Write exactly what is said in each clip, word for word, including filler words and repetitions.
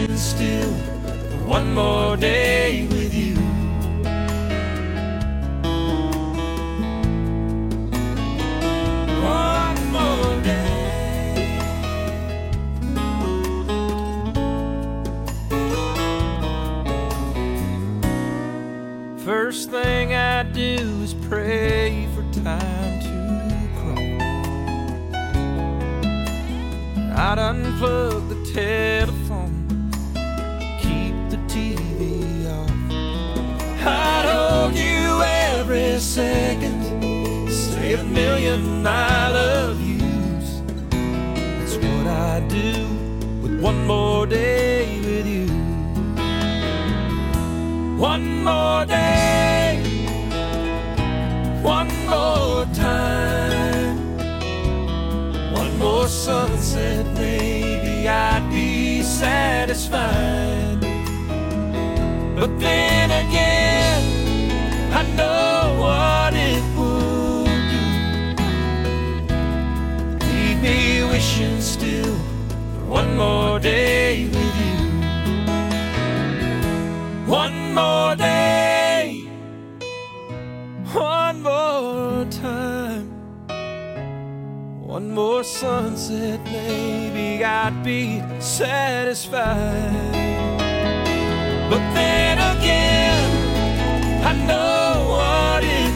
wishing still for one more day with you. One more day. First thing I do is pray for time to I'd unplug the telephone, keep the T V off. I'd hold you every second, say a million I love yous. That's what I'd do with one more day with you. One more day, one more time, one more sunset, maybe I'd be satisfied. But then again, I know what it would do. Leave me wishing still for one more day with you. One more day, one more time, one more sunset, maybe I'd be satisfied. But then again, I know what it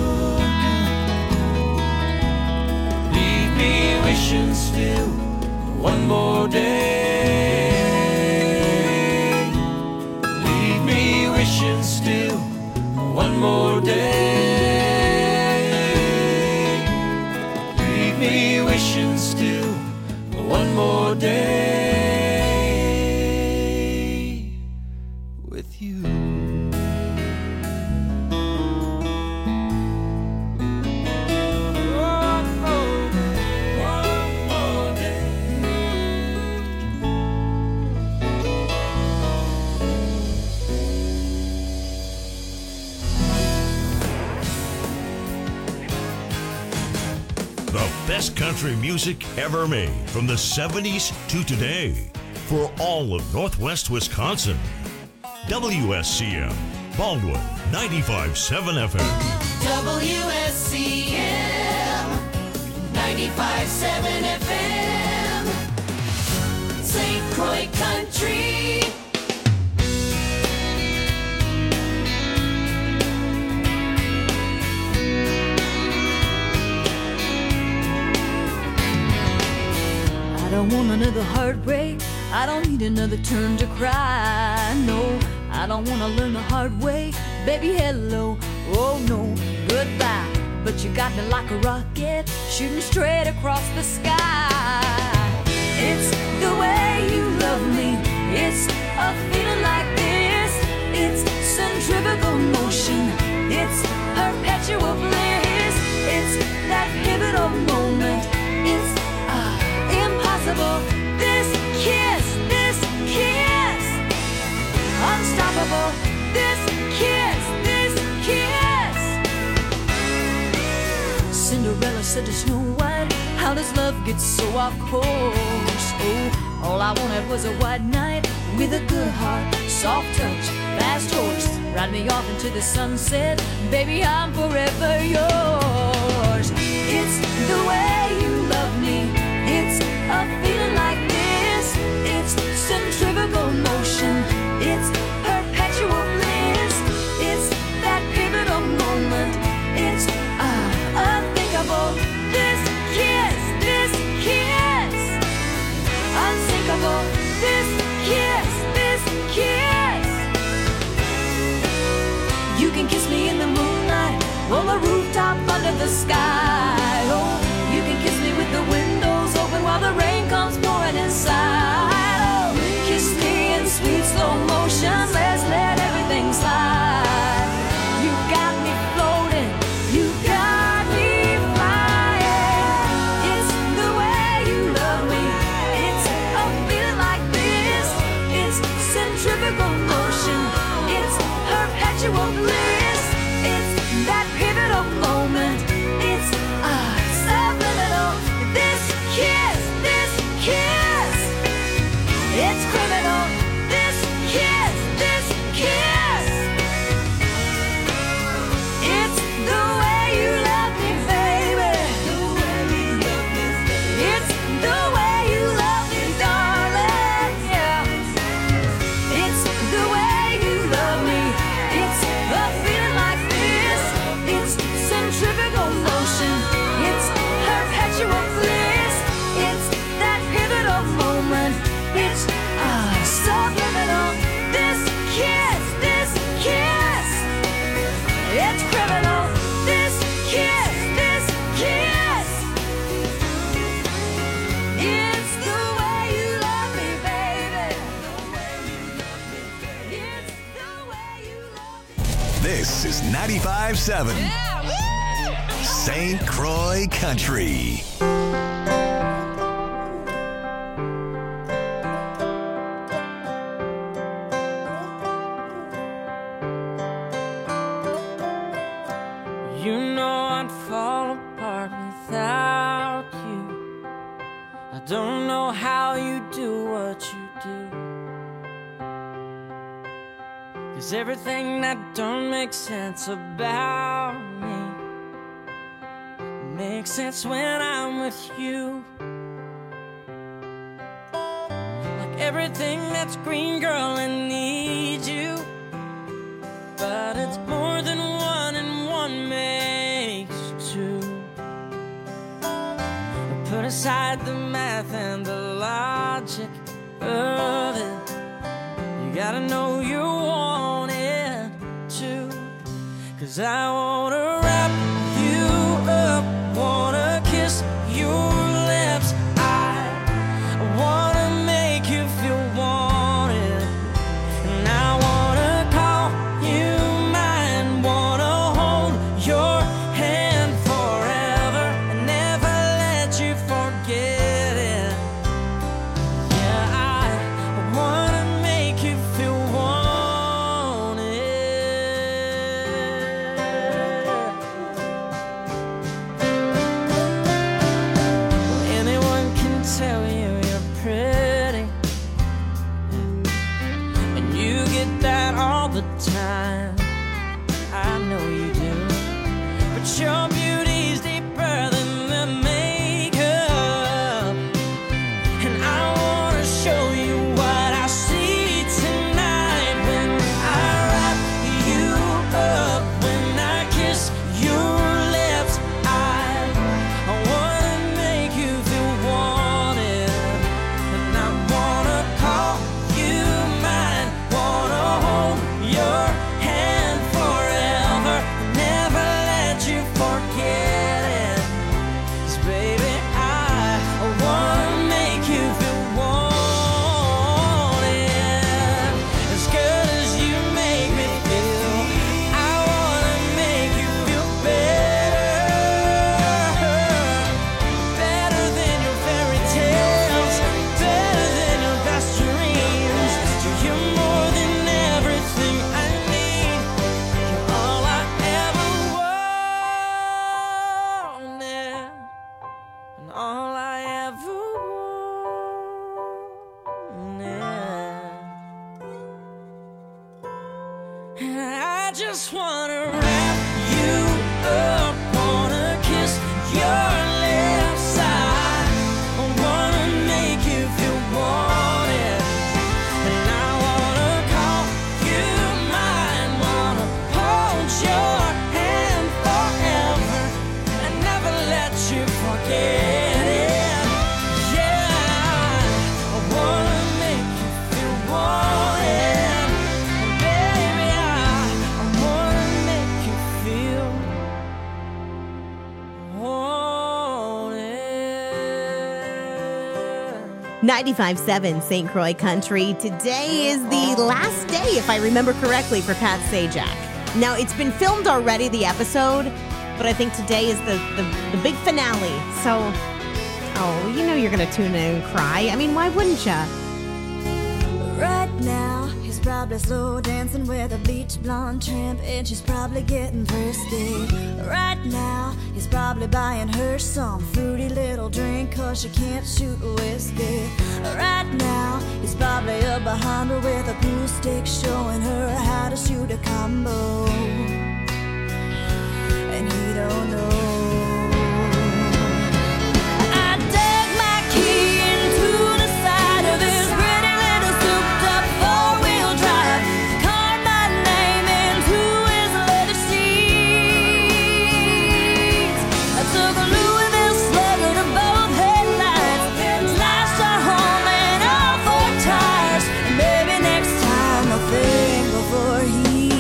would do. Leave me wishing still for one more day. Leave me wishing still for one more day. Leave me wishing still for one more day with you. One more day, one more day. The best country music ever made from the seventies to today for all of Northwest Wisconsin. W S C M, Baldwin, ninety-five point seven F M. W S C M ninety-five point seven F M, Saint Croix Country. I don't want another heartbreak. I don't need another turn to cry. No, I don't want to learn the hard way. Baby, hello, oh no, goodbye. But you got me like a rocket, shooting straight across the sky. It's the way you love me. It's a feeling like this. It's centrifugal motion. It's perpetual bliss. It's that pivotal moment. It's uh, impossible. This kiss, this kiss, unstoppable. This kiss, this kiss. Cinderella said to Snow White, how does love get so off course? Oh, all I wanted was a white knight with a good heart, soft touch, fast horse. Ride me off into the sunset, baby, I'm forever yours. It's the way you love me. It's a feeling like this. It's centrifugal motion. It's perpetual bliss. It's that pivotal moment. It's uh, unthinkable. This kiss, this kiss, unsinkable. This kiss, this kiss. You can kiss me in the moonlight, on the rooftop under the sky. Oh, you can kiss me with the windows open while the rain comes pouring inside. Oh, kiss me in sweet slow motion. Let's let everything slide. You got me floating. You got me flying. It's the way you love me. It's a feeling like this. It's centrifugal motion. It's perpetual bliss. It's that pivotal moment. It's uh, subliminal. This kiss, this kiss. It's criminal. This is ninety-five seven Saint Croix Country. You know I'd fall apart without you. I don't know how you do what you do. 'Cause everything that don't make sense about me makes sense when I'm with you. Like everything that's green, girl, I need you. But it's more than one and one makes two. Put aside the math and the logic of it. You gotta know you want it too. 'Cause I wanna wrap you up, wanna kiss your lips. I wanna make you feel wanted. And I wanna call you mine, wanna hold your hand forever and never let you forget it. Yeah, I wanna make you feel wanted. Anyone can tell you you're pretty, and you get that all the time. I know you do. But your beauty's deeper than the makeup, and I wanna show you what I see tonight when I wrap you up, when I kiss your lips. I, I wanna make you feel wanted, and I wanna call you mine, wanna hold your hand forever, never let you forget it. 'Cause baby, I wanna make you feel wanted. As good as you make me feel, I wanna make you feel better. Better than your fairy tales, better than your best dreams. You're more than everything I need. You're all I ever wanted, and all I ever wanted. And I just wanna wrap you up, wanna kiss your lips. I wanna make you feel wanted, and I wanna call you mine, wanna hold your hand forever and never let you forget it. Yeah, I wanna make you feel wanted, and baby, I, I wanna make you feel wanted. ninety-five seven Saint Croix Country. Today is the last day, if I remember correctly, for Pat Sajak. Now, it's been filmed already, the episode, but I think today is the, the, the big finale. So, oh, you know you're going to tune in and cry. I mean, why wouldn't ya? Right now, he's probably slow dancing with a bleach blonde tramp, and she's probably getting thirsty. Right now, he's probably buying her some fruity little drink, 'cause she can't shoot whiskey. Right now, he's probably up behind her with a pool stick, showing her how to shoot a combo. And he don't know. I dug my key into the side of this pretty little souped-up four-wheel drive, carved my name into his leather seats. I took a Louisville Slugger to both headlights, slashed our home and all four tires. And maybe next time I'll think before he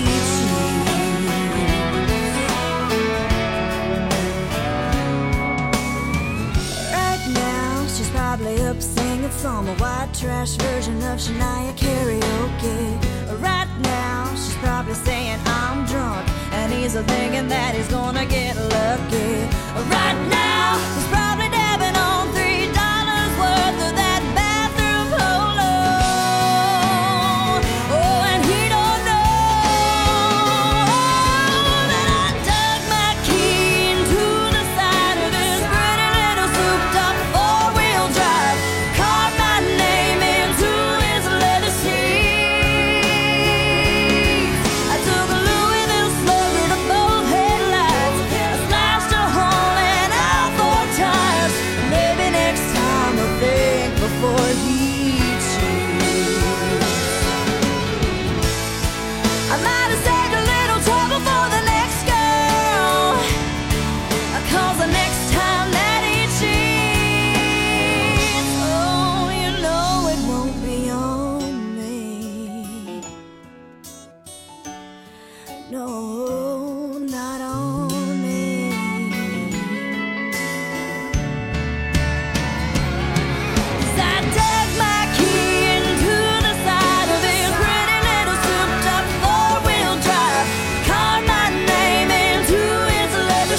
up singing some white trash version of Shania karaoke. Right now, she's probably saying I'm drunk he's thinking that he's gonna get lucky. Right now, he's probably dabbing on three dollars worth of that bathroom polo. Oh, and he don't know that I dug my key into the side of this pretty little souped-up four-wheel drive, carved my name into his leather seats. I took a Louisville slugger to both headlights. I slashed a hole in all four tires. Maybe next time I'll think before he cheats. I might have saved a little trouble for the next girl, 'cause the next time that he cheats, oh, you know it won't be on me. No, not on me. 'Cause I dug my key into the side of his pretty little souped-up four-wheel drive, carved my name into his leather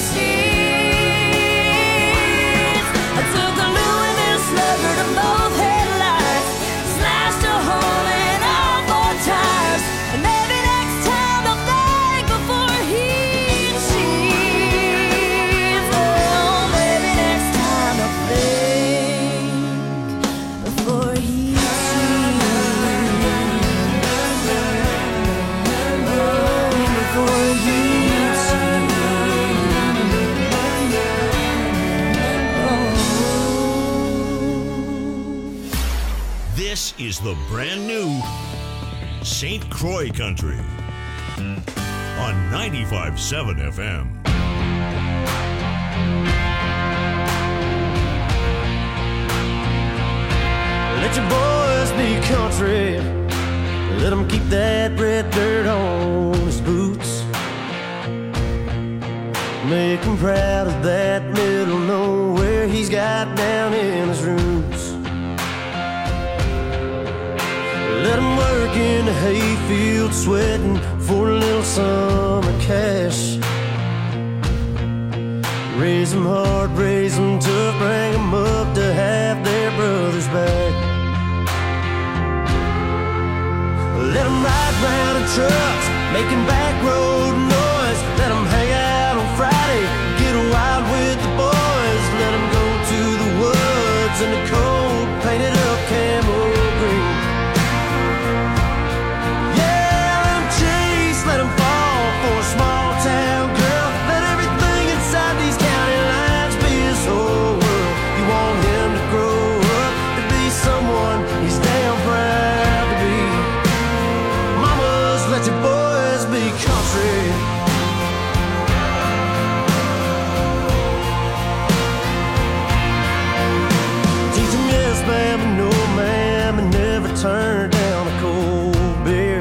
seats. I took a Louisville slugger to both headlights, slashed a hole in all four tires, and maybe next time I'll think before he cheats. Oh, maybe next time I'll think before he cheats. Oh, before he cheats. This is the brand new Saint Croix Country on ninety-five point seven F M. Let your boys be country. Let them keep that red dirt on his boots. Make him proud of that middle nowhere he's got down in his roots. Let him work in the hayfield sweating for a little summer cash. Raise them hard, raise them tough, bring them up to have their brothers back. Let them ride round in trucks, making back road noise. Let them hang out on Friday, get wild with the boys. Let them go to the woods in the cold, painted up camo green. Yeah, let them chase, let them fall for a small town girl. Let everything inside these county lines be his whole world. You want him to grow up to be someone he's damn proud to be. Mamas, let your boys be country. Teach them yes, ma'am, and no, ma'am, and never turn down a cold beer.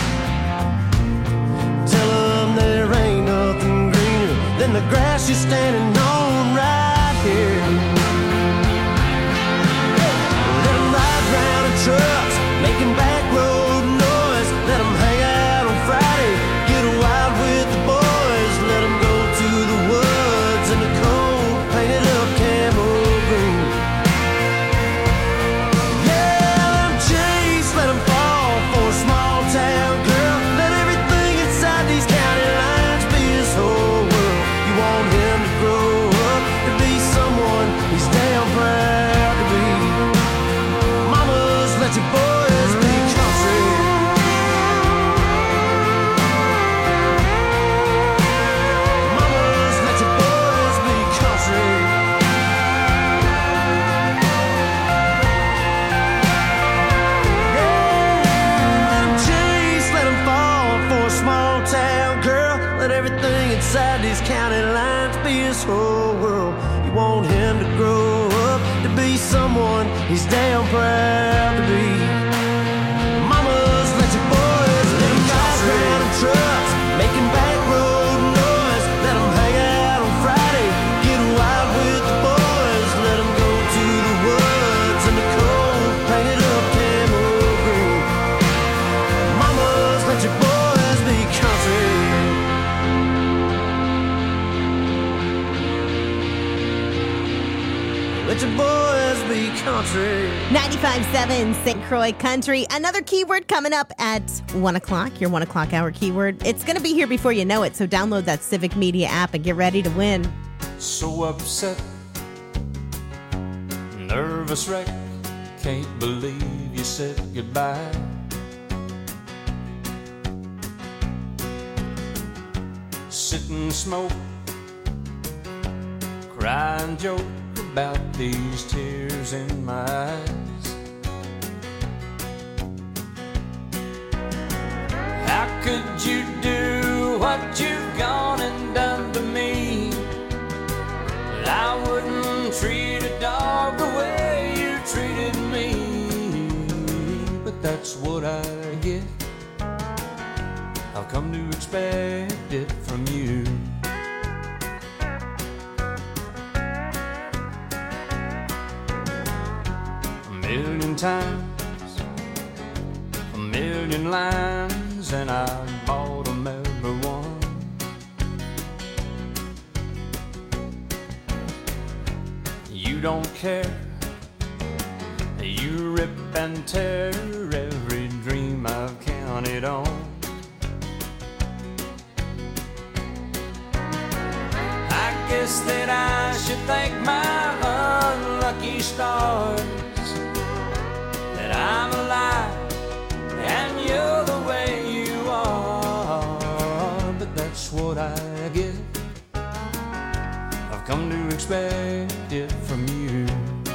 Tell them there ain't nothing greener than the grass you're standing on right here. Let them ride round in trucks, making back road noise. Let them hang out on Friday, get wild with the boys. Let them go to the woods in the cold, painted up camo green. Yeah, let them chase, let them fall for a small town girl. Let everything inside these county lines be his whole world. You want him to grow up to be someone he's damn proud to be. Mamas, let your boys be country. Mamas, let your boys be country. Chase, let him fall for a small town girl. Let everything inside these county lines be his whole world. You want him to grow up to be someone he's damn proud to be. Mamas, let your boys let him ride round in trucks, making back road noise. Let him hang out on Friday, get wild with the boys. Let him go to the woods in the cold, painted up camo green. Mamas, let your boys be country. country. ninety-five point seven Saint Croix Country. Another keyword coming up at one o'clock, your one o'clock hour keyword. It's going to be here before you know it, so download that Civic Media app and get ready to win. So upset, nervous wreck, can't believe you said goodbye. Sit and smoke, cry and joke about these tears in my eyes. How could you do what you've gone and done to me? I wouldn't treat a dog the way you treated me, but that's what I get. I've come to expect it from you. A million times, a million lines, and I bought them every one. You don't care, you rip and tear every dream I've counted on. I guess that I should thank my unlucky stars that I'm alive and you're the way you are, but that's what I get. I've come to expect it from you.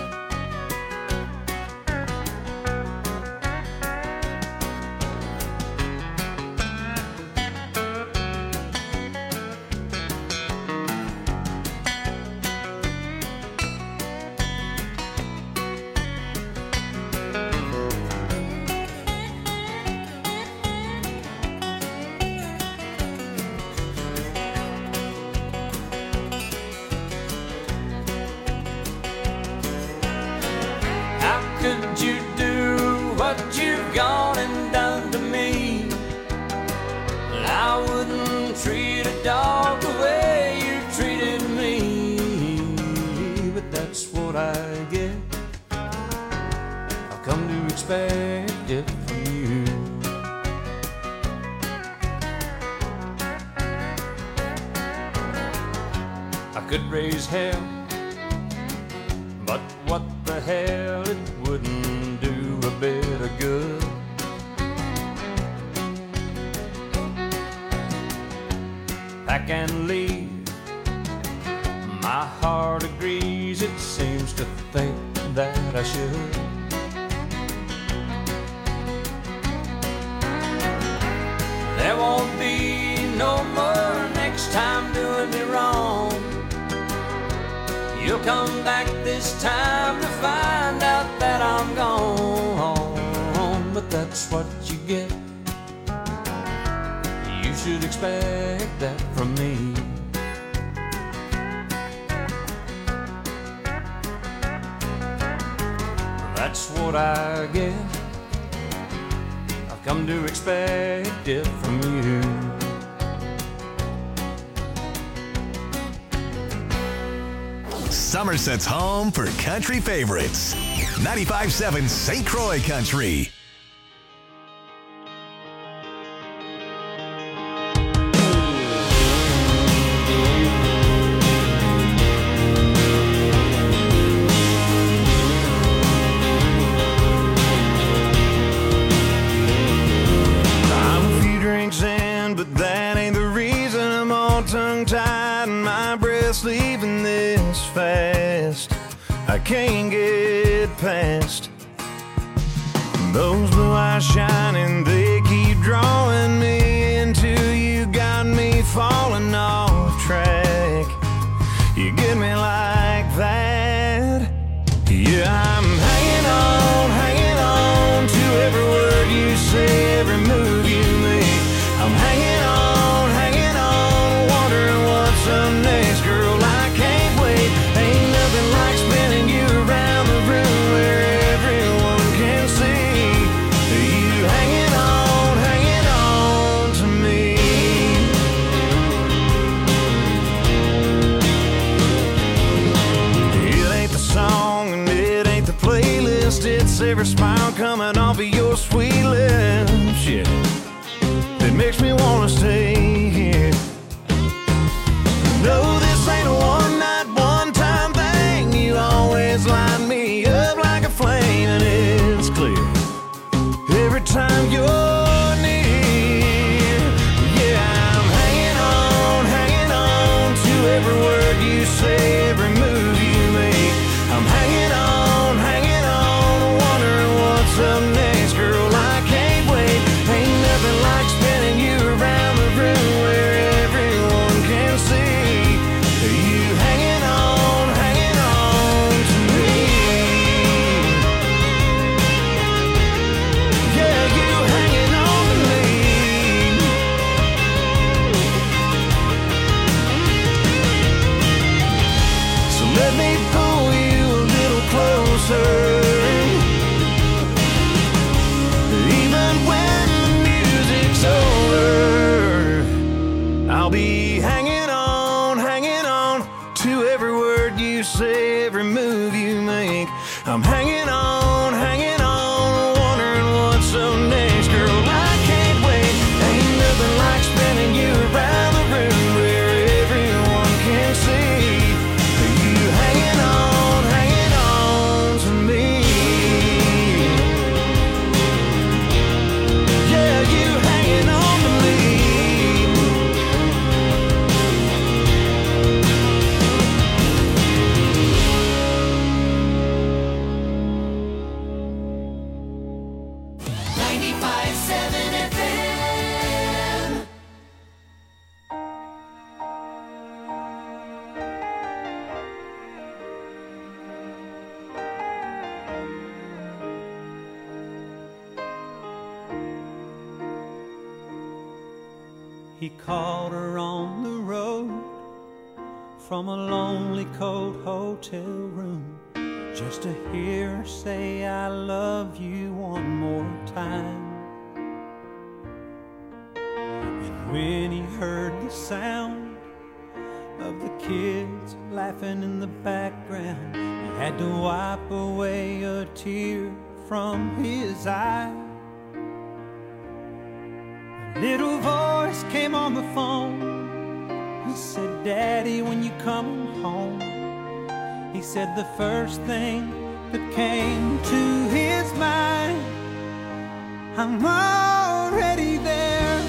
Could you do what you've gone and done to me? I wouldn't treat a dog the way you treated me, but that's what I get. I've come to expect it from you. I could raise hell, but what the hell, it wouldn't do a bit of good. Pack and leave, my heart agrees, it seems to think that I should. There won't be no more next time doing me wrong. You'll come back this time to find out that I'm gone, but that's what you get. You should expect that from me. That's what I get. I've come to expect it from you. Somerset's home for country favorites. ninety-five point seven Saint Croix Country. I'm a few drinks in, but that ain't the reason I'm all tongue-tied and my breath's leaving this fast. I can't get past those blue eyes shining, they keep drawing me until you got me falling off track. You get me like that. Yeah, I'm hanging on, hanging on to every word you say, every move you make. I'm hanging on, hanging on, wondering what's up next. Girl, I can't wait. Ain't nothing like spinning you around the room where everyone can see you hanging on. every smile coming off of your sweet lips, yeah, that makes me wanna stay here. No, this ain't a one-night, one-time thing. You always light me up like a flame, and it's clear every time you're near. Yeah, I'm hanging on, hanging on to every word you say, every move you make. I'm hanging on, hanging on, wondering what's up next, girl. I can't wait. Ain't nothing like spinning you around the room where everyone can see you hanging on, hanging on to me. Yeah, you hanging on to me. So let me pull you a little closer. Even when the music's over, I'll be hanging on, hanging on to every word you say, every move you make. I'm hanging on, hanging on, wondering what's up next, girl. I can't wait. Ain't nothing like spinning you around the room where everyone can see you hanging on, hanging on to me. Yeah, you hanging on to me. ninety-five seven F M. He called her on the road from a lonely, cold hotel room just to hear her say, I love you one more time. And when he heard the sound of the kids laughing in the background, he had to wipe away a tear from his eye. A little voice came on the phone and said, Daddy, when you come home. He said the first thing that came to his mind, I'm already there.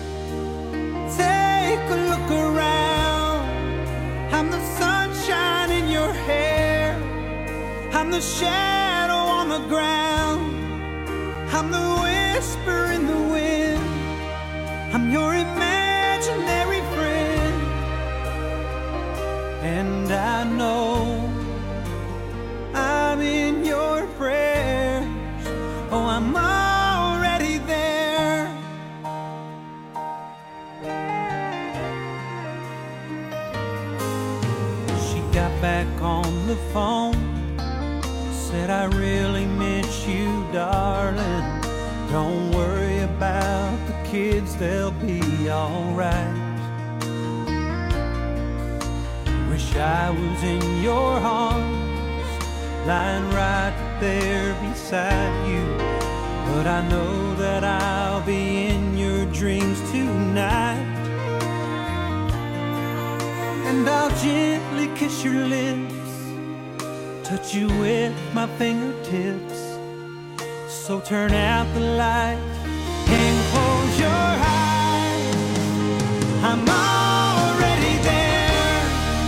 Take a look around. I'm the sunshine in your hair. I'm the shadow on the ground. I'm the whisper in the wind. I'm your imaginary friend. And I know I'm in your prayers. Oh, I'm already there. She got back on the phone, said, I really miss you, darling. Don't worry about the kids, they'll be alright. Wish I was in your arms, lying right there beside you. But I know that I'll be in your dreams tonight. And I'll gently kiss your lips, touch you with my fingertips. So turn out the light and close your eyes. I'm already there.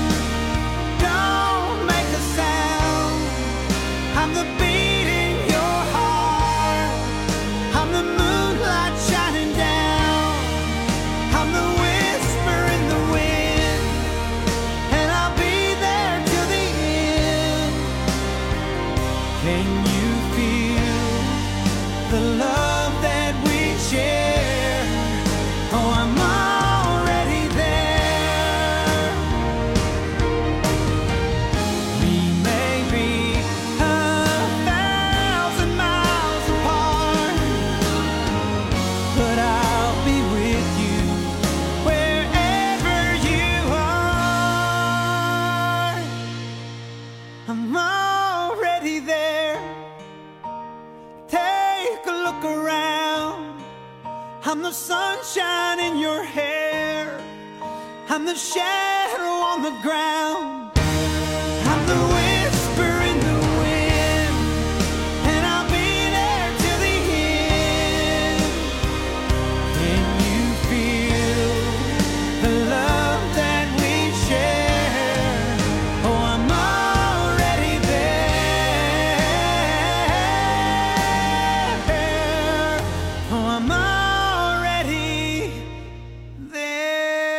Don't make a sound. I'm the beat in your heart. I'm the moonlight shining down. I'm the whisper in the wind. And I'll be there till the end. Can you feel the love that we I'm the sunshine in your hair. I'm the shadow on the ground. I'm the whisper in the wind, and I'll be there till the end. Can you feel the love that we share? Oh, I'm already there. Oh, I'm already there.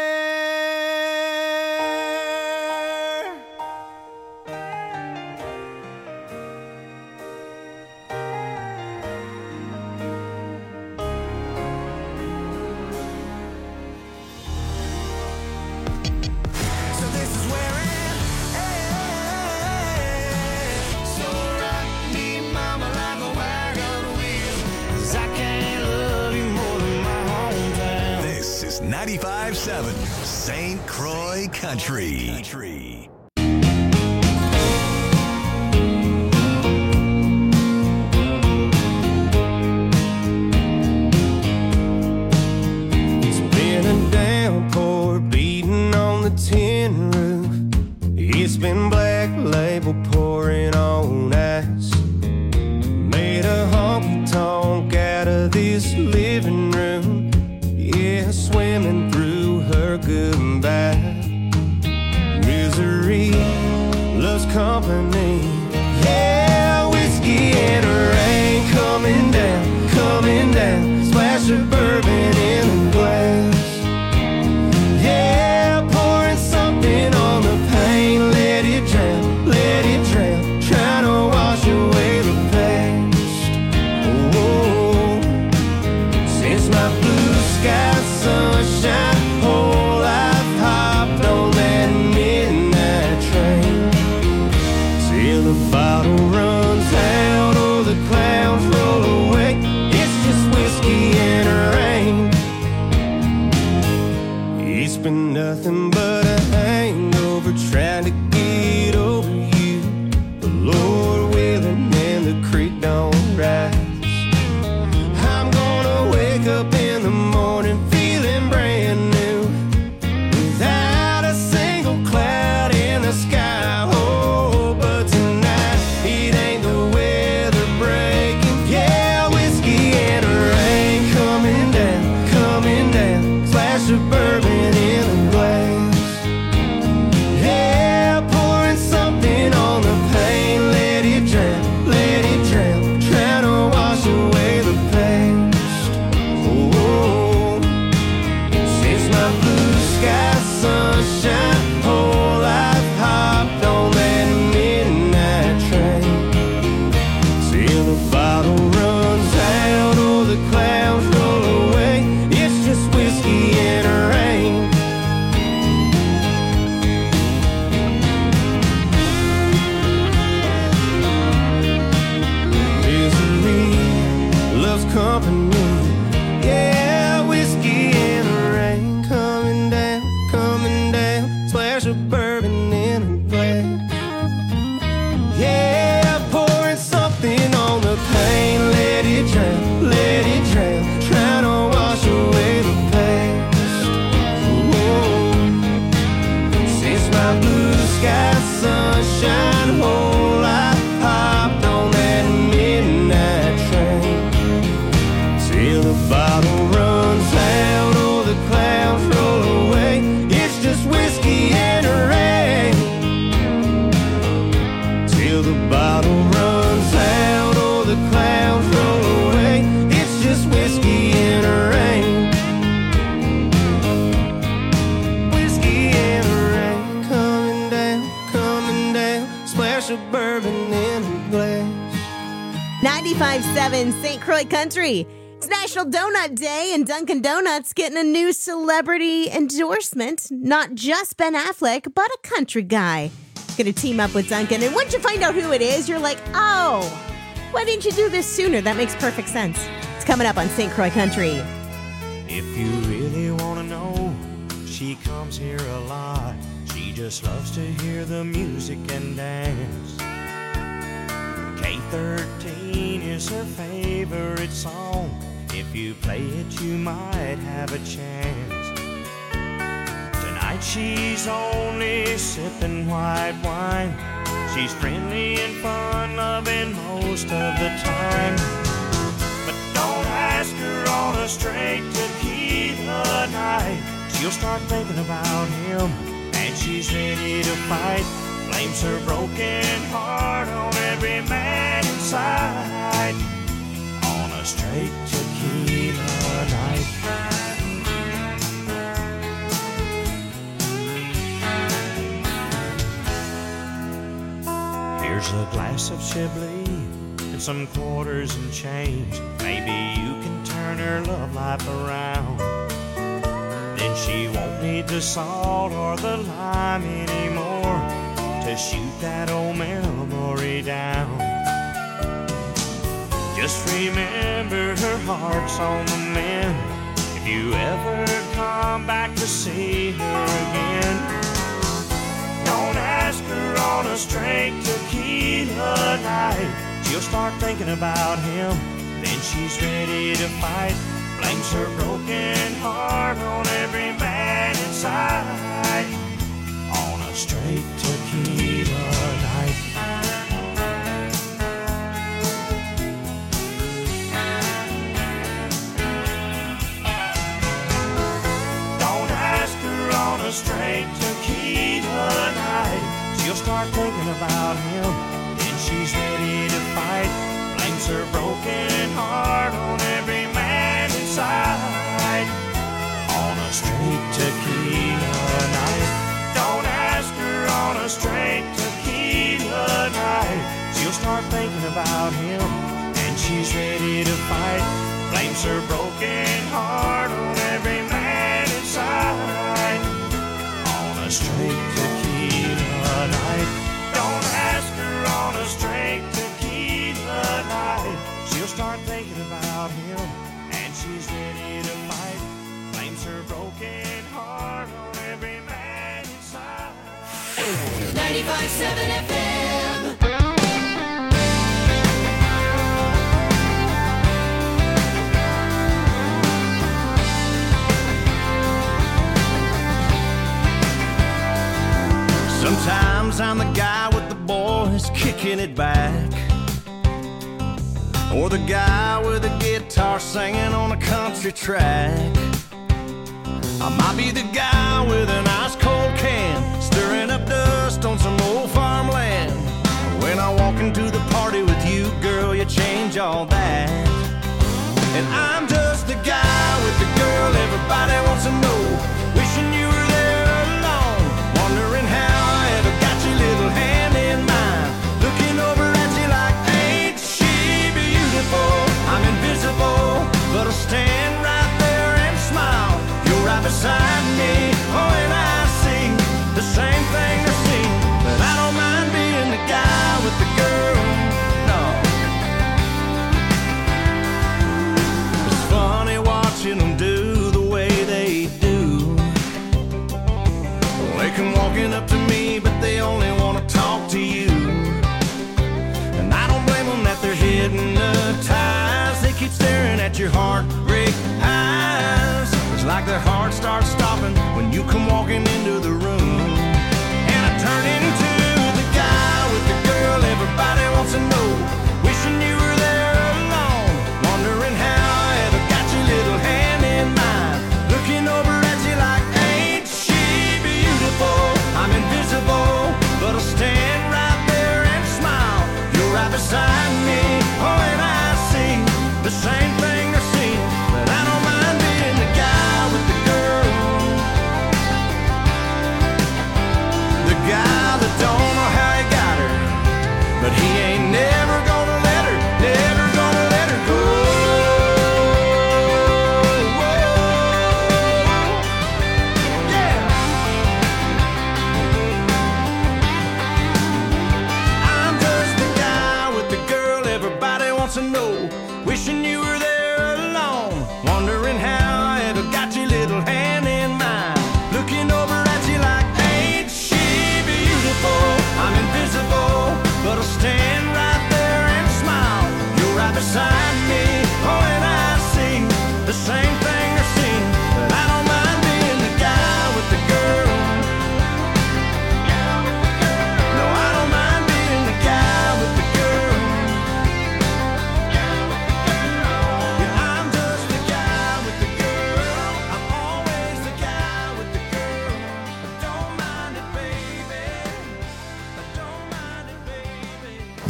So this is where it ends. So rock me, mama, like a wagon wheel, 'cause I can't love you more than my hometown. This is ninety-five seven Saint Croix Country. Country. It's been a downpour beating on the tin roof. It's been Black Label pouring on ice. Made a honky tonk out of this living room. Yeah, swimming through her goodbye. Misery loves company. Yeah, whiskey and rain coming down, coming down. Splash of bourbon in the glass. Yeah, pouring something on the pain. Let it drown, let it drown. Trying to wash away the past. Oh, since my blue sky sunshine, whole life hopped on that midnight train. Till the bottle runs out or the clouds roll away. It's just whiskey and rain. It's been nothing but a hangover trying to get over you. The Lord willing and the creek don't rise. I'm gonna wake up in the morning feeling brand new, without a single cloud in the sky. Oh, but tonight it ain't the weather breaking. Yeah, whiskey and rain coming down, coming down. Splash of bourbon in the glass. Yeah, pouring something on the pain. Let it drown, let it drown. Trying to wash away the past. Oh, since my blue sky sunshine, whole life hopped on that midnight train. Till the bottle runs out or the clouds roll away. It's just whiskey and rain. Misery loves company. Yeah, whiskey and rain coming down, coming down. Splash of bourbon in a glass. Yeah, pouring something on the pain. Let it drown, let it drown. Trying to wash away the past. Whoa. Since my blue sky sunshine, whole life hopped on that midnight train. Till the bottle runs out or the clouds roll away. It's just whiskey and rain. Till the bottle runs out or the clouds roll away. It's just whiskey and rain. Whiskey and rain coming down, coming down. Splash of bourbon in a glass. ninety-five seven Saint Croix Country. It's National Donut Day, and Dunkin' Donuts getting a new celebrity endorsement. Not just Ben Affleck, but a country guy. Gonna team up with Dunkin', and once you find out who it is, you're like, oh, why didn't you do this sooner? That makes perfect sense. It's coming up on Saint Croix Country. If you really want to know, she comes here a lot. She just loves to hear the music and dance. K thirteen is her favorite song. If if you play it, you might have a chance. Tonight she's only sipping white wine. She's friendly and fun-loving most of the time. But don't ask her on a straight tequila night. She'll start thinking about him, and she's ready to fight. Blames her broken heart on every man inside. On a straight tequila night. Here's a glass of Chablis and some quarters and change. Maybe you can turn her love life around. Then she won't need the salt or the lime anymore to shoot that old memory down. Just remember her heart's on the mend if you ever come back to see her again. Don't ask her on a straight tequila night. She'll start thinking about him, then she's ready to fight. Blames her broken heart on every man inside. On a straight tequila night. Don't ask her on a straight tequila night. She'll start thinking about him, then she's ready to fight. Blames her broken heart on every man inside. On a straight tequila night. Don't ask her on a straight tequila night. She'll start thinking about him, and she's ready to fight. Blames her broken heart on every man inside. On a straight tequila night. Don't ask her on a straight tequila night. She'll start thinking about him, and she's ready to fight. Blames her broken heart on every man inside. ninety-five point seven F M. Sometimes I'm the guy with the boys kicking it back, or the guy with a guitar singing on a country track. I might be the guy with an ice cold can, stirring up dust on some old farmland. When I walk into the party with you, girl, you change all that. And I'm just the guy with the girl everybody wants to know, wishing you were there alone, wondering how I ever got your little hand in mine, looking over at you like, ain't she beautiful? I'm invisible, but I'll stand right there and smile. You're right beside me, oh, and I see the same thing they see. But I don't mind being the guy with the girl, no. It's funny watching them do the way they do. They come walking up to me, but they only want to talk to you. And I don't blame them that they're hypnotized. They keep staring at your heartbreak eyes. It's like their heart starts stopping when you come walking into the room. And I turn into the guy with the girl everybody wants to know, wishing you were there alone, wondering how I ever got your little hand in mine, looking over at you like, ain't she beautiful? I'm invisible, but I'll stand right there and smile. You're right beside me, oh, and I see the same thing they're seeing. But I don't mind being the guy with the girl, the guy that don't know how he got her, but he ain't never gonna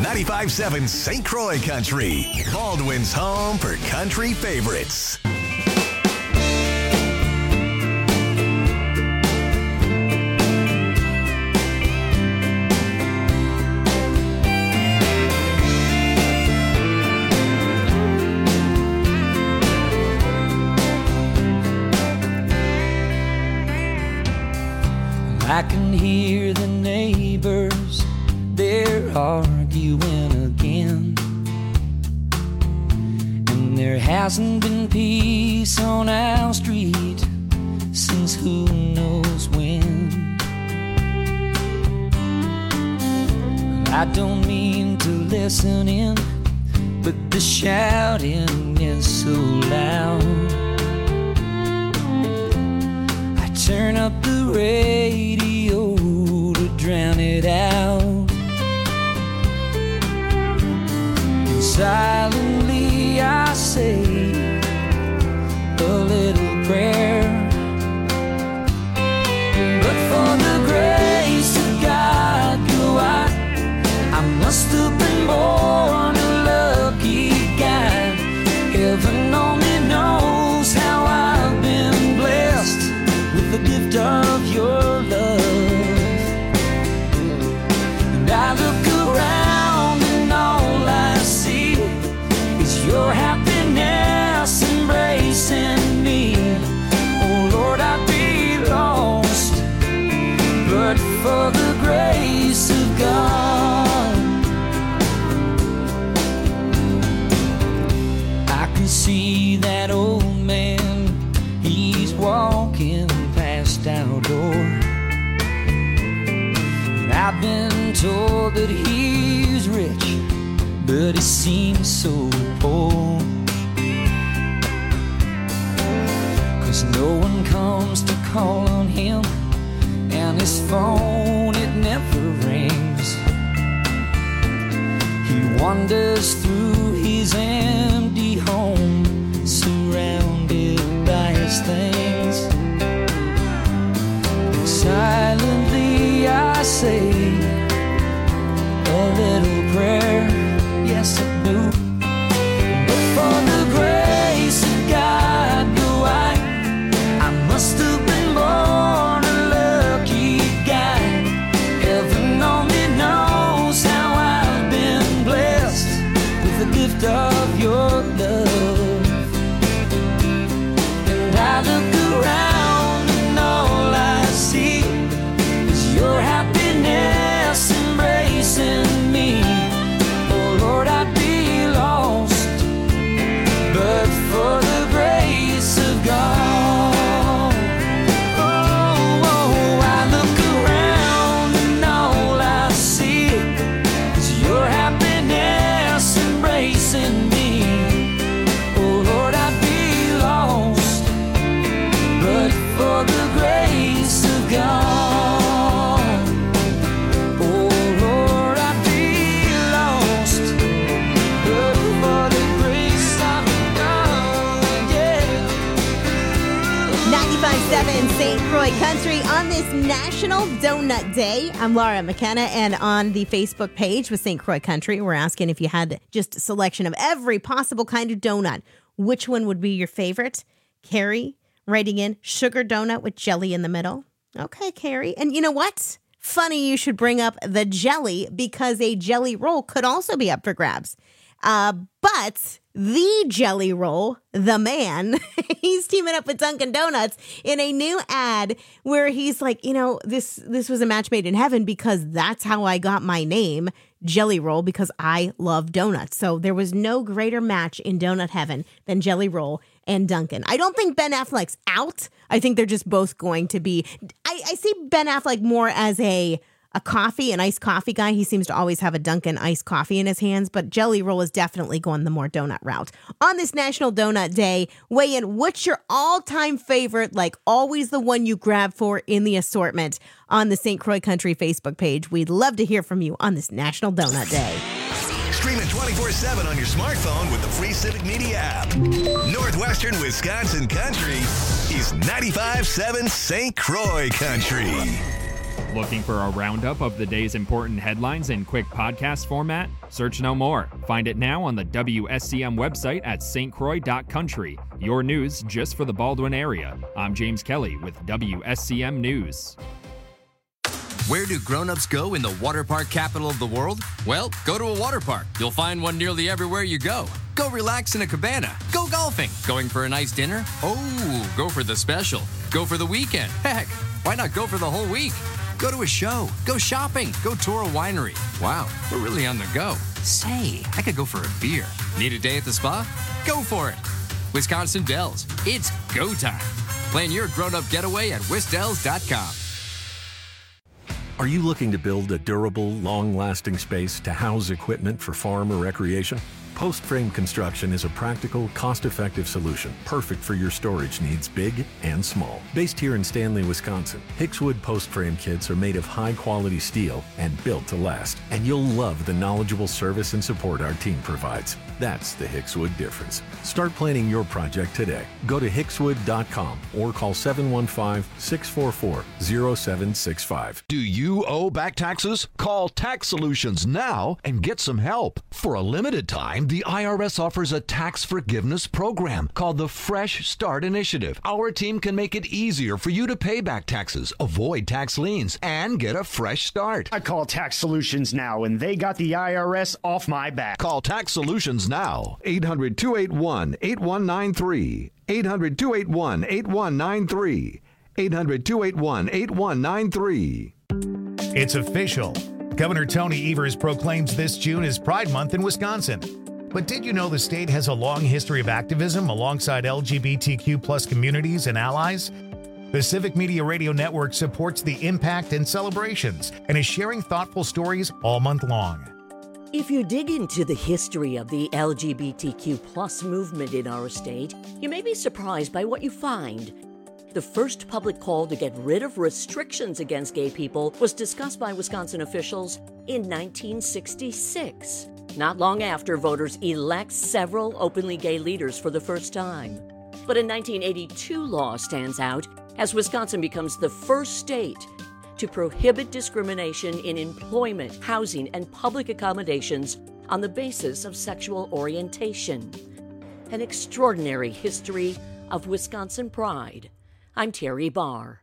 ninety-five seven Saint Croix Country, Baldwin's home for country favorites. I can hear the neighbors, they're arguing again. And there hasn't been peace on our street since who knows when. I don't mean to listen in, but the shouting is so loud. Turn up the radio to drown it out. And silently I say a little prayer. But for the grace of God, go I, I must have been born a lucky guy. Heaven only knows how I've been blessed with the gift of your love. And I look around and all I see is your happiness embracing me. Oh Lord, I'd be lost but for the grace of God. I can see that old man, he's walking past our door. And I've been told that he's rich, but he seems so poor. 'Cause no one comes to call on him, and his phone, it never rings. He wanders through his empty home, surrounded by his things. Silently I say a little prayer, yes I do. But for the grace of God, go I, I must have been born a lucky guy. Heaven only knows how I've been blessed with the gift of your love. And I look around and all I see is your happiness embracing me. Oh Lord, I'd be lost but for the grace of God. Oh, oh, I look around and all I see is your happiness embracing me. Oh Lord, I'd be lost but for the grace of God. Oh Lord, I'd be lost but for the grace of God. Yeah. ninety-five seven Saint Croix Country on this National Donut Day. I'm Laura McKenna, and on the Facebook page with Saint Croix Country, we're asking if you had just a selection of every possible kind of donut, which one would be your favorite? Carrie writing in sugar donut with jelly in the middle. Okay, Carrie. And you know what? Funny you should bring up the jelly, because a jelly roll could also be up for grabs. Uh, but the jelly roll, the man, he's teaming up with Dunkin' Donuts in a new ad where he's like, you know, this this was a match made in heaven, because that's how I got my name, Jelly Roll, because I love donuts. So there was no greater match in donut heaven than Jelly Roll and Dunkin'. I don't think Ben Affleck's out. I think they're just both going to be, I, I see Ben Affleck more as a a coffee, an iced coffee guy. He seems to always have a Dunkin' iced coffee in his hands, but Jelly Roll is definitely going the more donut route. On this National Donut Day, weigh in, what's your all-time favorite, like always the one you grab for in the assortment, on the Saint Croix Country Facebook page. We'd love to hear from you on this National Donut Day. Stream it twenty-four seven on your smartphone with the free Civic Media app. Northwestern Wisconsin Country is ninety-five seven Saint Croix Country. Looking for a roundup of the day's important headlines in quick podcast format? Search no more. Find it now on the W S C M website at s t croix dot country. Your news just for the Baldwin area. I'm James Kelly with W S C M News. Where do grown-ups go in the water park capital of the world? Well, go to a water park. You'll find one nearly everywhere you go. Go relax in a cabana. Go golfing. Going for a nice dinner? Oh, go for the special. Go for the weekend. Heck, why not go for the whole week? Go to a show. Go shopping. Go tour a winery. Wow, we're really on the go. Say, I could go for a beer. Need a day at the spa? Go for it. Wisconsin Dells. It's go time. Plan your grown-up getaway at wis dells dot com. Are you looking to build a durable, long-lasting space to house equipment for farm or recreation? Post Frame Construction is a practical, cost-effective solution, perfect for your storage needs, big and small. Based here in Stanley, Wisconsin, Hickswood Post Frame kits are made of high-quality steel and built to last. And you'll love the knowledgeable service and support our team provides. That's the Hickswood difference. Start planning your project today. Go to hickswood dot com or call seven one five, six four four, zero seven six five. Do you owe back taxes? Call Tax Solutions now and get some help. For a limited time, the I R S offers a tax forgiveness program called the Fresh Start Initiative. Our team can make it easier for you to pay back taxes, avoid tax liens, and get a fresh start. I call Tax Solutions now, and they got the I R S off my back. Call Tax Solutions now. eight hundred, two eight one, eight one nine three. eight hundred, two eight one, eight one nine three. eight hundred, two eight one, eight one nine three. It's official. Governor Tony Evers proclaims this June as Pride Month in Wisconsin. But did you know the state has a long history of activism alongside L G B T Q plus communities and allies? The Civic Media Radio Network supports the impact and celebrations and is sharing thoughtful stories all month long. If you dig into the history of the L G B T Q plus movement in our state, you may be surprised by what you find. The first public call to get rid of restrictions against gay people was discussed by Wisconsin officials in nineteen sixty-six. Not long after, voters elect several openly gay leaders for the first time. But a nineteen eighty-two law stands out as Wisconsin becomes the first state to prohibit discrimination in employment, housing, and public accommodations on the basis of sexual orientation. An extraordinary history of Wisconsin pride. I'm Terry Barr.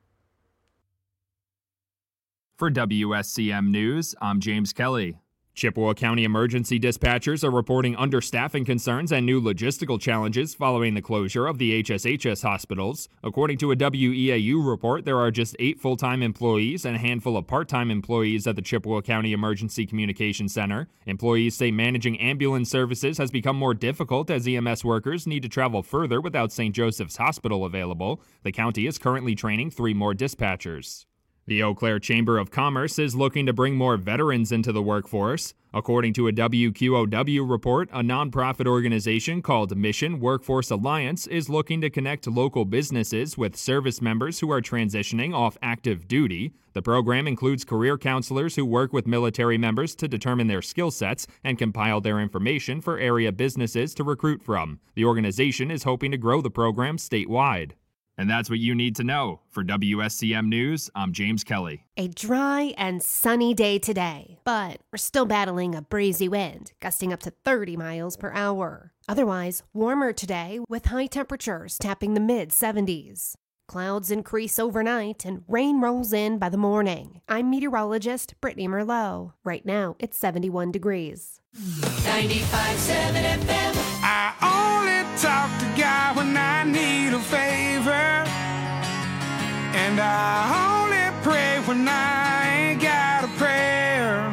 For W S C M News, I'm James Kelly. Chippewa County emergency dispatchers are reporting understaffing concerns and new logistical challenges following the closure of the H S H S hospitals. According to a W E A U report, there are just eight full-time employees and a handful of part-time employees at the Chippewa County Emergency Communication Center. Employees say managing ambulance services has become more difficult as E M S workers need to travel further without Saint Joseph's Hospital available. The county is currently training three more dispatchers. The Eau Claire Chamber of Commerce is looking to bring more veterans into the workforce. According to a W Q O W report, a nonprofit organization called Mission Workforce Alliance is looking to connect local businesses with service members who are transitioning off active duty. The program includes career counselors who work with military members to determine their skill sets and compile their information for area businesses to recruit from. The organization is hoping to grow the program statewide. And that's what you need to know. For W S C M News, I'm James Kelly. A dry and sunny day today, but we're still battling a breezy wind, gusting up to thirty miles per hour. Otherwise, warmer today with high temperatures tapping the mid seventies. Clouds increase overnight and rain rolls in by the morning. I'm meteorologist Brittany Merlot. Right now, it's seventy-one degrees. ninety-five seven F M. I only talk to God when I need a favor. And I only pray when I ain't got a prayer.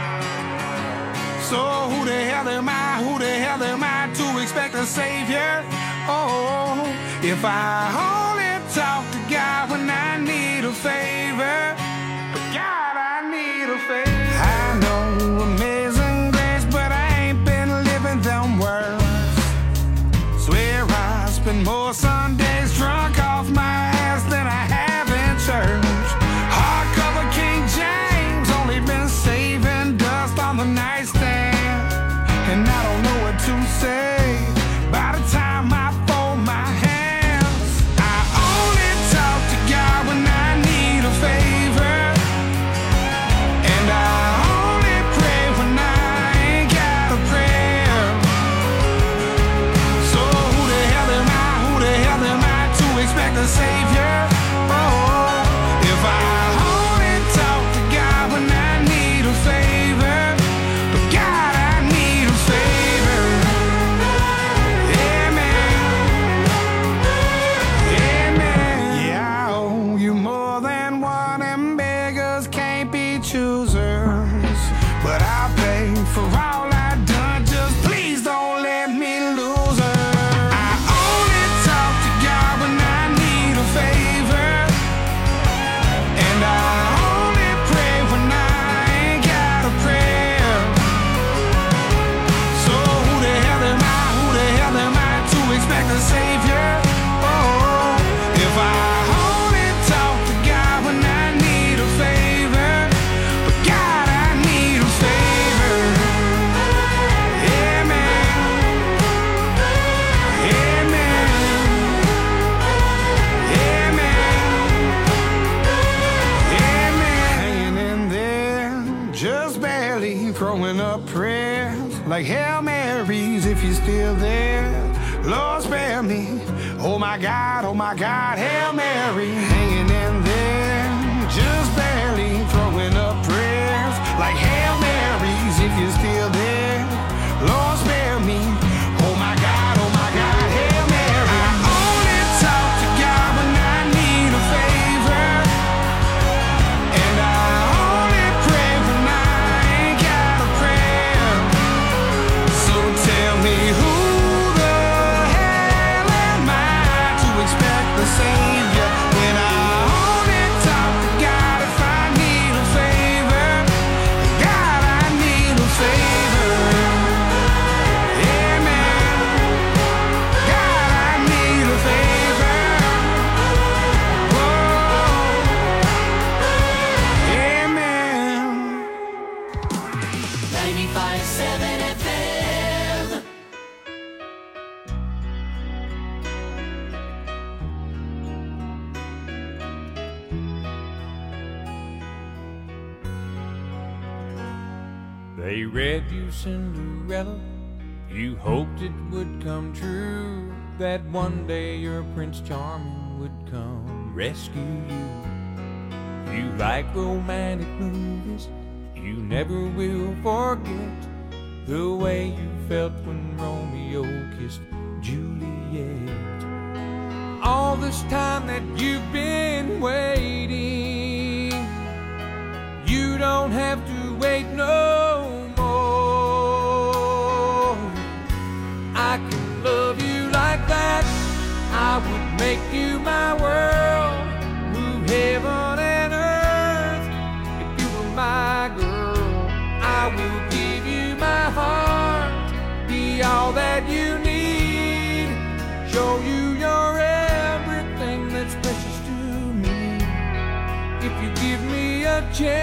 So who the hell am I, who the hell am I to expect a savior? Oh, if I only talk to God when I need a favor. God, I need a favor. I know amazing grace, but I ain't been living them words. Swear I spend more Sundays drunk off my ass than I have in church. Hardcover King James, only been saving dust on the nightstand. And I don't know what to say by the time I fold my hands. I only talk to throwing up prayers like Hail Marys if you're still there. Lord spare me, oh my God, oh my God, Hail Mary, hanging in there, just barely throwing up prayers like Hail Marys if you're still there. Lord spare me, oh my God, oh my God, Hail Mary. I only talk to God when I need a favor, and I only pray when I ain't got a prayer. So tell me who the hell am I to expect the Savior when I only talk to God if I need a favor? God, I need a favor. ninety-five seven F M. They read you Cinderella, you hoped it would come true, that one day your Prince Charming would come rescue you. You like romantic movies, you never will forget the way you felt when Romeo kissed Juliet. All this time that you've been waiting, you don't have to wait no more. I can love you like that, I would make you my world, move heaven and earth if you were my girl. I will give you my heart, be all that you need, show you you're everything that's precious to me. If you give me a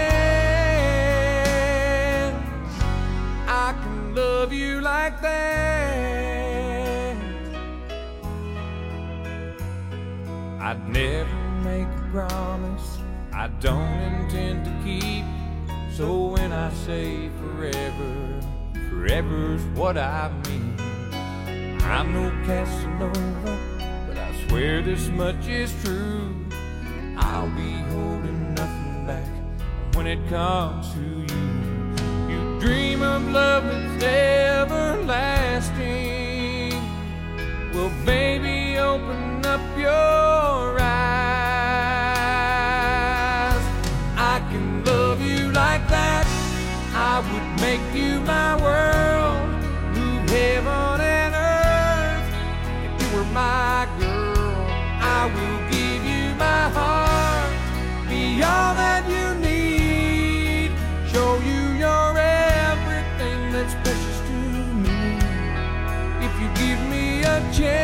chance, I can love you like that. I'd never make a promise I don't intend to keep, so when I say forever, forever's what I mean. I'm no Casanova, but I swear this much is true, I'll be holding nothing back when it comes to you. You dream of love that's everlasting, well baby open up your eyes. I can love you like that, I would make you my world, move heaven and earth if you were my girl. I will give you my heart, be all that you need, show you you're everything that's precious to me. If you give me a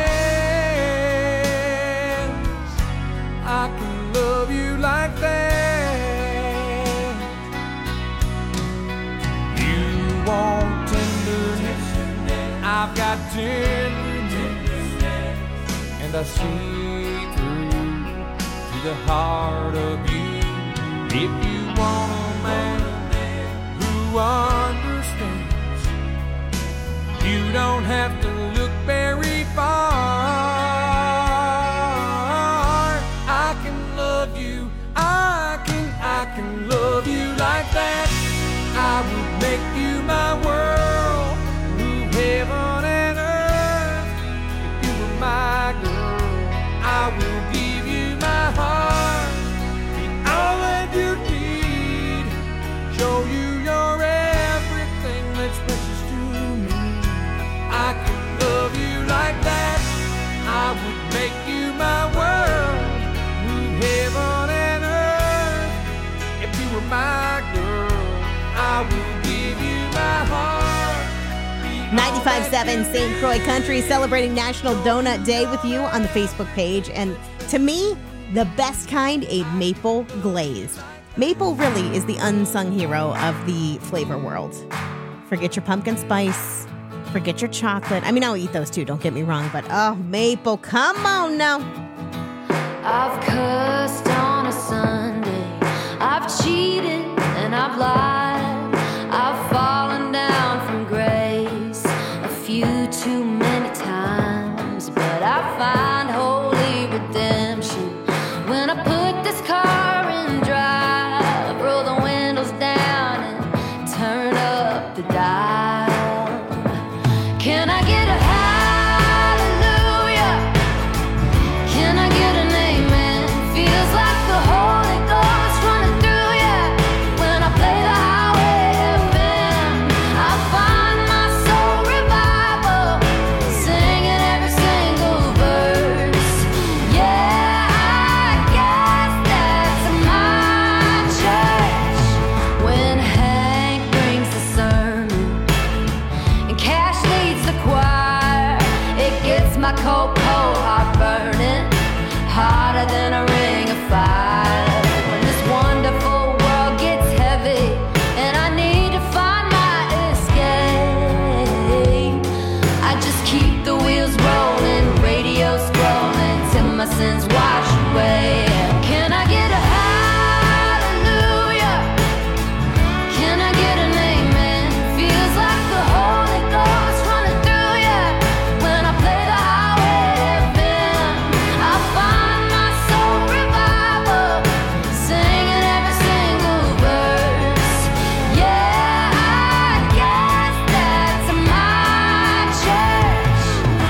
chance, I can love you like that. You want tenderness, I've got tenderness, and I see through to the heart of you. If you want a man who understands, you don't have to look very far. I can love you, I can, I can love you like that. I would make you my world, move heaven and earth if you were my girl. I will give you my heart, be all that you need, show you you're everything that's precious to me. I can love you like that, I would make you my world, move heaven and earth if you were my girl. I will give you my heart. ninety-five point seven Saint Croix Country celebrating National Donut Day with you on the Facebook page. And to me, the best kind, a maple glazed. Maple really is the unsung hero of the flavor world. Forget your pumpkin spice. Forget your chocolate. I mean, I'll eat those too, don't get me wrong. But, oh, maple, come on now. I've cussed on a Sunday. I've cheated and I've lied. I've fallen down harder than a ring of fire. When this wonderful world gets heavy and I need to find my escape, I just keep the wheels rolling, radio scrolling till my sins wash away. Can I get a hallelujah? Can I get an amen? Feels like the Holy Ghost running through ya. When I play the highway F M, I find my soul revival, singing every single verse. Yeah, I guess that's my church.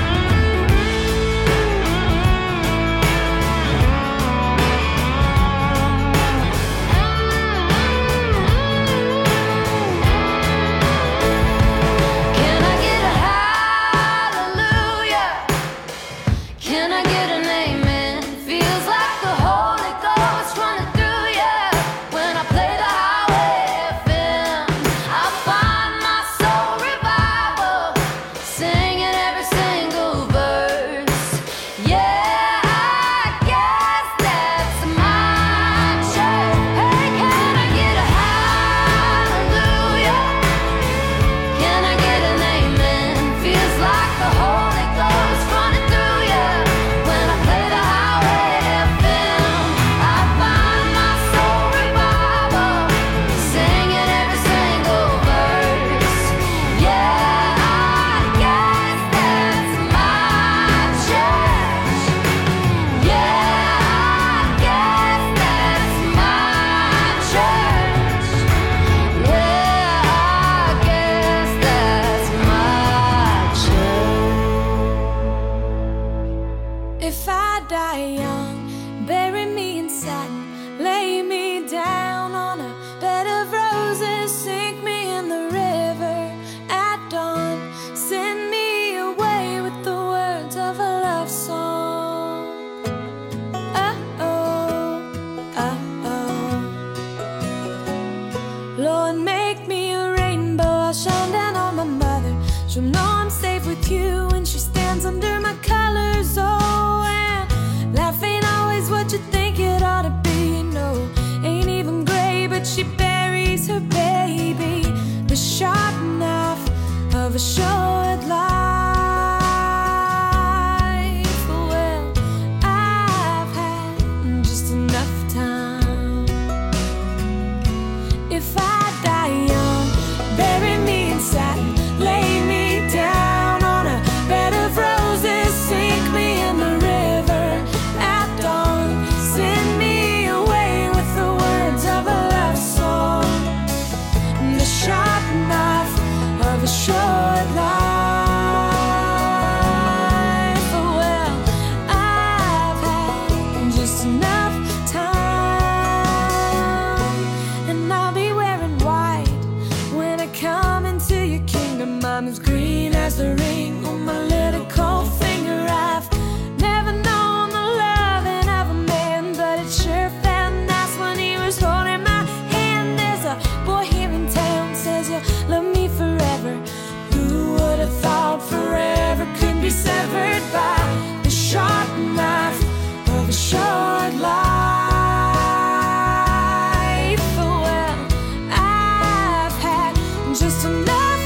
Can I get a hallelujah? Can I get an amen? Feels like the Holy Ghost running through ya. When I play the highway F M, I find my soul revival, singing every single verse. Yeah, I guess that's my church. Hey, can I get a hallelujah? Can I get an amen? Feels like the Holy Ghost running through ya. When I play the highway F M, I find my soul revival, singing every single verse. Yeah, I guess that's my church. Yeah, I guess that's my church. Yeah, I guess that's my church. If I die young, bury me in satin, lay me down on a bed of roses, sink me in the river at dawn, send me away with the words of a love song. Uh-oh, uh-oh. Lord, make me a rainbow, I'll shine down on my mother. She'll know I'm safe with you when she stands under my colors. Oh, and life ain't always what you think it ought to be. No, ain't even gray, but she buries her baby. The sharp knife of a short life. Well, I've had just enough time. If I die young, bury me in satin, lay me down on a bed of roses, sink me in the river at dawn, send me away with the words of a love song. The sharp knife of a short life. Well, I've had just enough time, and I'll be wearing white when I come into your kingdom. I'm as green as the ring on my little cold finger. I've never known the loving of a man, but it sure felt nice when he was holding my hand. There's a boy here in town says you'll love me forever. Who would have thought forever could be severed by the sharp knife of a short life? Well, I've had just enough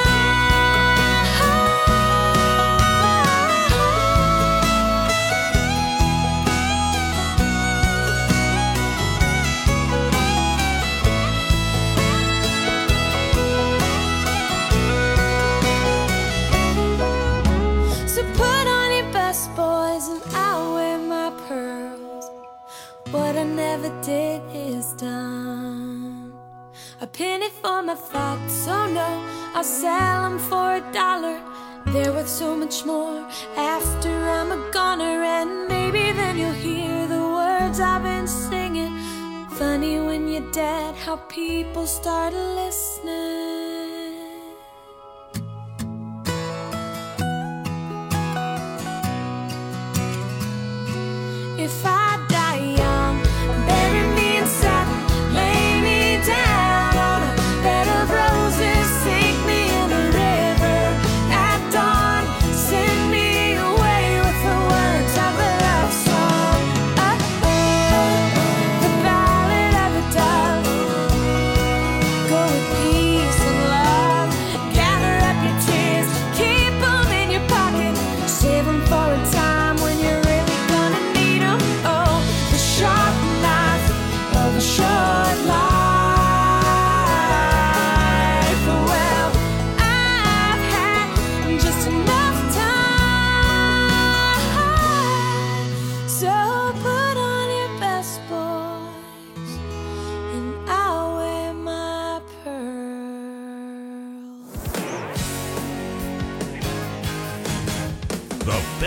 So put on your best boys and I'll wear my pearls. What I never did is done. A penny for my thoughts, oh no, I'll sell them for a dollar. They're worth so much more after I'm a goner. And maybe then you'll hear the words I've been singing. Funny when you're dead how people start listening. If I die young, bury me in satin, lay me down on a bed of roses, sink me in a river at dawn, send me away with the words of a love song. Uh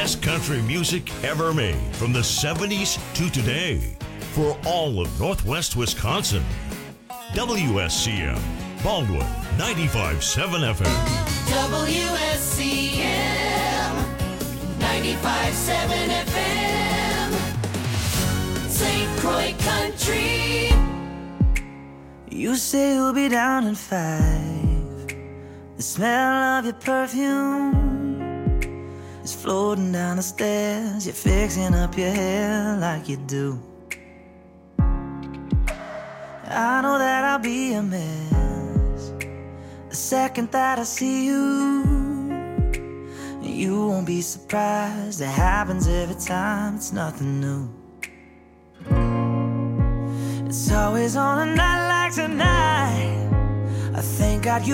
best country music ever made from the seventies to today for all of Northwest Wisconsin. W S C M, Baldwin, ninety-five point seven F M. W S C M, ninety-five point seven F M. Saint Croix Country. You say you'll be down in five. The smell of your perfume is floating down the stairs. You're fixing up your hair like you do. I know that I'll be a mess the second that I see you. You won't be surprised. It happens every time. It's nothing new. It's always on a night like tonight. I thank God you